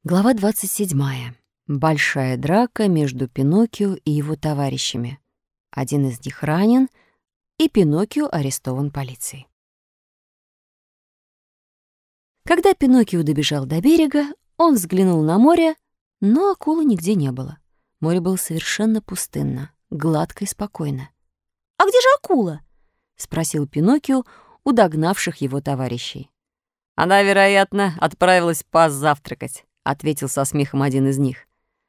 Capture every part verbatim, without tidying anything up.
Глава двадцать седьмая. Большая драка между Пиноккио и его товарищами. Один из них ранен, и Пиноккио арестован полицией. Когда Пиноккио добежал до берега, он взглянул на море, но акулы нигде не было. Море было совершенно пустынно, гладко и спокойно. «А где же акула?» — спросил Пиноккио у догнавших его товарищей. «Она, вероятно, отправилась позавтракать», — ответил со смехом один из них.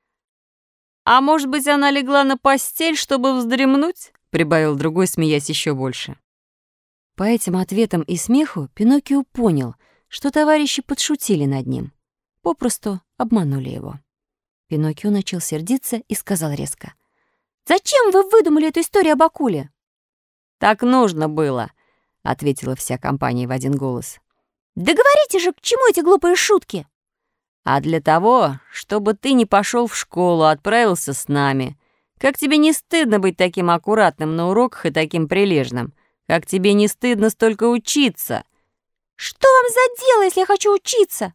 «А может быть, она легла на постель, чтобы вздремнуть?» — прибавил другой, смеясь еще больше. По этим ответам и смеху Пиноккио понял, что товарищи подшутили над ним, попросту обманули его. Пиноккио начал сердиться и сказал резко: «Зачем вы выдумали эту историю об акуле?» «Так нужно было», — ответила вся компания в один голос. «Да говорите же, к чему эти глупые шутки?» «А для того, чтобы ты не пошел в школу, а отправился с нами. Как тебе не стыдно быть таким аккуратным на уроках и таким прилежным? Как тебе не стыдно столько учиться?» «Что вам за дело, если я хочу учиться?»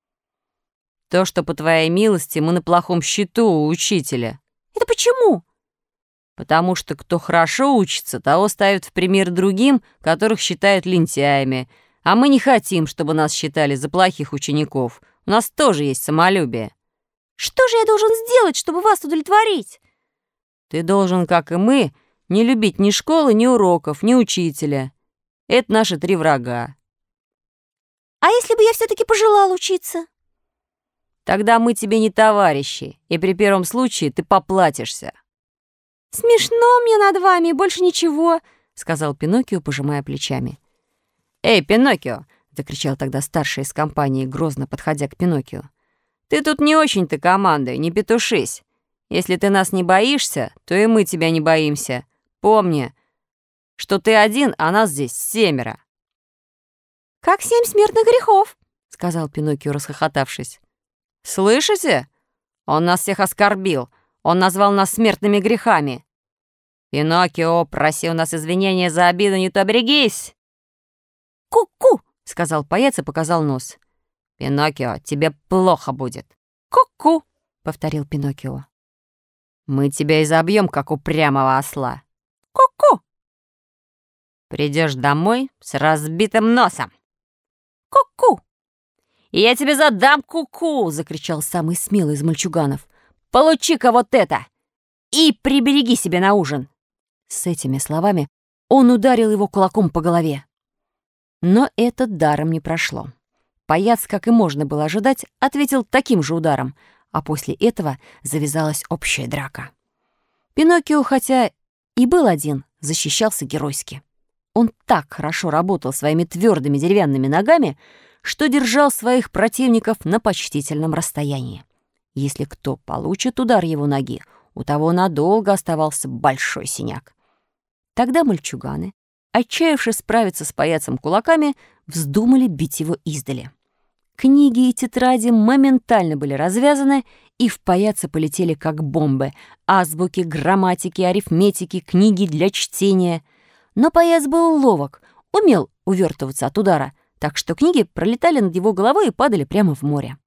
«То, что, по твоей милости, мы на плохом счету у учителя». «Это почему?» «Потому что кто хорошо учится, того ставят в пример другим, которых считают лентяями. А мы не хотим, чтобы нас считали за плохих учеников. У нас тоже есть самолюбие». «Что же я должен сделать, чтобы вас удовлетворить?» «Ты должен, как и мы, не любить ни школы, ни уроков, ни учителя. Это наши три врага». «А если бы я все-таки пожелал учиться?» «Тогда мы тебе не товарищи, и при первом случае ты поплатишься». «Смешно мне над вами, больше ничего», — сказал Пиноккио, пожимая плечами. «Эй, Пиноккио!» — закричал тогда старший из компании, грозно подходя к Пиноккио. «Ты тут не очень-то командуй, не петушись. Если ты нас не боишься, то и мы тебя не боимся. Помни, что ты один, а нас здесь семеро». «Как семь смертных грехов», — сказал Пиноккио, расхохотавшись. «Слышите? Он нас всех оскорбил. Он назвал нас смертными грехами. Пиноккио, проси у нас извинения за обиду, не то берегись!» «Ку-ку!» — сказал паяц и показал нос. «Пиноккио, тебе плохо будет». «Ку-ку!» — повторил Пиноккио. «Мы тебя изобьем, как упрямого осла». «Ку-ку!» «Придешь домой с разбитым носом». «Ку-ку!» «И я тебе задам ку-ку!» — закричал самый смелый из мальчуганов. «Получи-ка вот это! И прибереги себе на ужин!» С этими словами он ударил его кулаком по голове. Но это даром не прошло. Паяц, как и можно было ожидать, ответил таким же ударом, а после этого завязалась общая драка. Пиноккио, хотя и был один, защищался геройски. Он так хорошо работал своими твердыми деревянными ногами, что держал своих противников на почтительном расстоянии. Если кто получит удар его ноги, у того надолго оставался большой синяк. Тогда мальчуганы, отчаявшись справиться с паяцем кулаками, вздумали бить его издали. Книги и тетради моментально были развязаны, и в паяца полетели как бомбы: азбуки, грамматики, арифметики, книги для чтения. Но паяц был ловок, умел увертываться от удара, так что книги пролетали над его головой и падали прямо в море.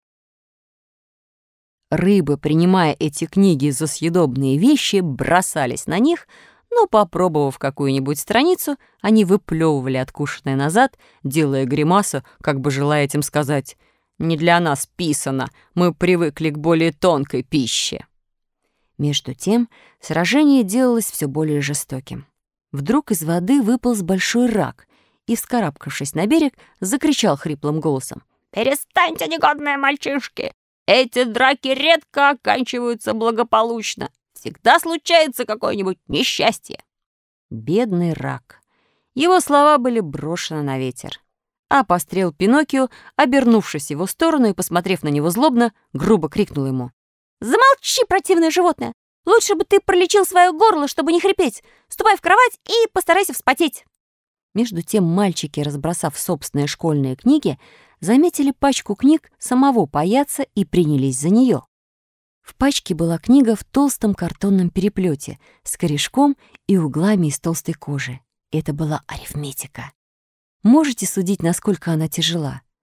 Рыбы, принимая эти книги за съедобные вещи, бросались на них, но, попробовав какую-нибудь страницу, они выплевывали откушенное назад, делая гримасу, как бы желая этим сказать: «Не для нас писано, мы привыкли к более тонкой пище». Между тем сражение делалось все более жестоким. Вдруг из воды выполз большой рак и, вскарабкавшись на берег, закричал хриплым голосом: «Перестаньте, негодные мальчишки! Эти драки редко оканчиваются благополучно. Всегда случается какое-нибудь несчастье». Бедный рак. Его слова были брошены на ветер. А пострел Пиноккио, обернувшись в его сторону и посмотрев на него злобно, грубо крикнул ему: «Замолчи, противное животное! Лучше бы ты пролечил свое горло, чтобы не хрипеть. Ступай в кровать и постарайся вспотеть». Между тем мальчики, разбросав собственные школьные книги, заметили пачку книг самого паяца и принялись за нее. В пачке была книга в толстом картонном переплете с корешком и углами из толстой кожи. Это была арифметика. Можете судить, насколько она тяжела.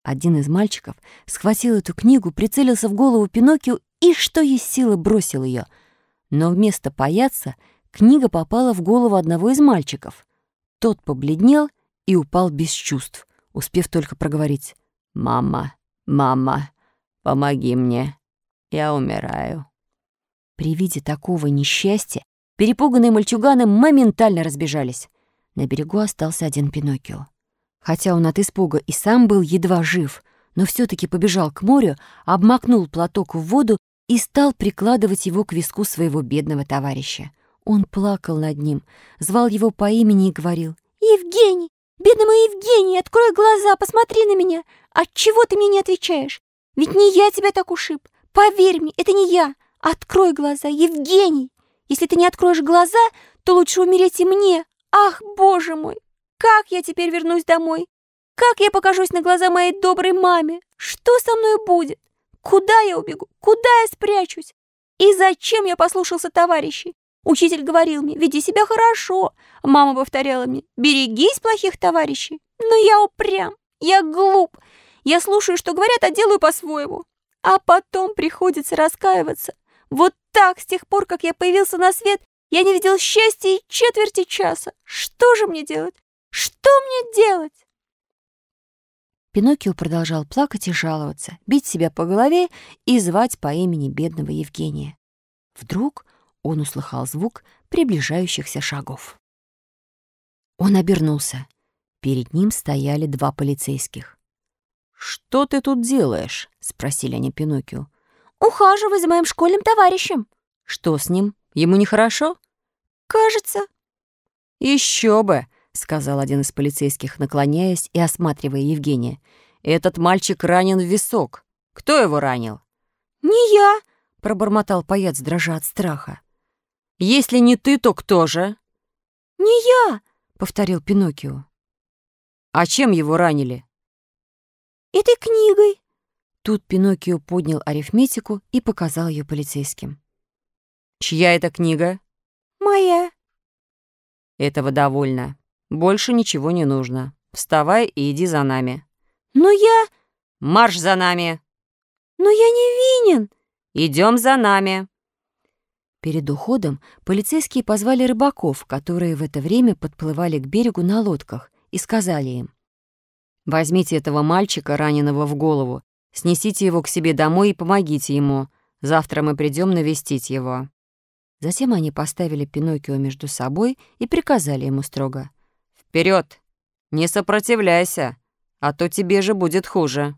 Один из мальчиков схватил эту книгу, прицелился в голову Пиноккио и, что есть силы, бросил ее. Но вместо паяца книга попала в голову одного из мальчиков. Тот побледнел и упал без чувств, успев только проговорить: «Мама, мама, помоги мне, я умираю». При виде такого несчастья перепуганные мальчуганы моментально разбежались. На берегу остался один Пиноккио. Хотя он от испуга и сам был едва жив, но все-таки побежал к морю, обмакнул платок в воду и стал прикладывать его к виску своего бедного товарища. Он плакал над ним, звал его по имени и говорил: «Евгений, бедный мой Евгений, открой глаза, посмотри на меня. Отчего ты мне не отвечаешь? Ведь не я тебя так ушиб. Поверь мне, это не я. Открой глаза, Евгений. Если ты не откроешь глаза, то лучше умереть и мне. Ах, Боже мой, как я теперь вернусь домой? Как я покажусь на глаза моей доброй маме? Что со мной будет? Куда я убегу? Куда я спрячусь? И зачем я послушался товарищей? Учитель говорил мне: веди себя хорошо. Мама повторяла мне: берегись плохих товарищей. Но я упрям, я глуп. Я слушаю, что говорят, а делаю по-своему. А потом приходится раскаиваться. Вот так, с тех пор, как я появился на свет, я не видел счастья и четверти часа. Что же мне делать? Что мне делать?» Пиноккио продолжал плакать и жаловаться, бить себя по голове и звать по имени бедного Евгения. Вдруг он услыхал звук приближающихся шагов. Он обернулся. Перед ним стояли два полицейских. «Что ты тут делаешь?» — спросили они Пиноккио. «Ухаживаю за моим школьным товарищем». «Что с ним? Ему нехорошо?» «Кажется». «Еще бы», — сказал один из полицейских, наклоняясь и осматривая Евгения. «Этот мальчик ранен в висок. Кто его ранил?» «Не я», — пробормотал паяц, дрожа от страха. «Если не ты, то кто же?» «Не я», — повторил Пиноккио. «А чем его ранили?» «Этой книгой». Тут Пиноккио поднял арифметику и показал ее полицейским. «Чья это книга?» «Моя». «Этого довольно. Больше ничего не нужно. Вставай и иди за нами». «Но я...» «Марш за нами!» «Но я не винен!» «Идем за нами!» Перед уходом полицейские позвали рыбаков, которые в это время подплывали к берегу на лодках, и сказали им: «Возьмите этого мальчика, раненого в голову, снесите его к себе домой и помогите ему. Завтра мы придем навестить его». Затем они поставили Пиноккио между собой и приказали ему строго: «Вперед! Не сопротивляйся, а то тебе же будет хуже».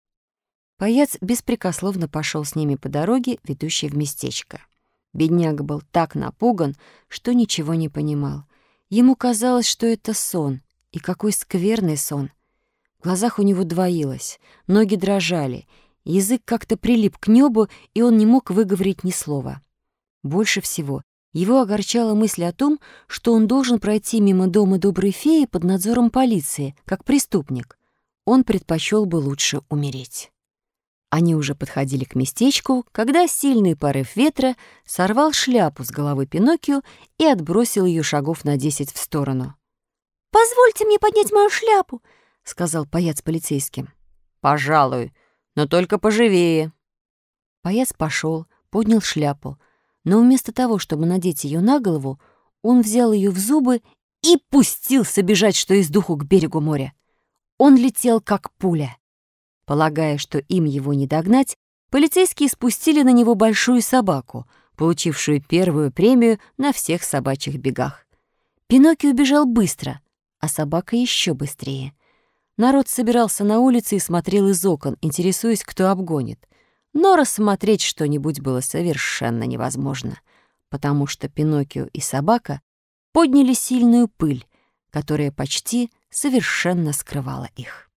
Паяц беспрекословно пошел с ними по дороге, ведущей в местечко. Бедняга был так напуган, что ничего не понимал. Ему казалось, что это сон, и какой скверный сон. В глазах у него двоилось, ноги дрожали, язык как-то прилип к небу, и он не мог выговорить ни слова. Больше всего его огорчала мысль о том, что он должен пройти мимо дома доброй феи под надзором полиции, как преступник. Он предпочел бы лучше умереть. Они уже подходили к местечку, когда сильный порыв ветра сорвал шляпу с головы Пиноккио и отбросил ее шагов на десять в сторону. «Позвольте мне поднять мою шляпу», — сказал паяц полицейским. «Пожалуй, но только поживее». Паяц пошел, поднял шляпу, но вместо того, чтобы надеть ее на голову, он взял ее в зубы и пустился бежать, что из духу, к берегу моря. Он летел, как пуля. Полагая, что им его не догнать, полицейские спустили на него большую собаку, получившую первую премию на всех собачьих бегах. Пиноккио бежал быстро, а собака еще быстрее. Народ собирался на улице и смотрел из окон, интересуясь, кто обгонит. Но рассмотреть что-нибудь было совершенно невозможно, потому что Пиноккио и собака подняли сильную пыль, которая почти совершенно скрывала их.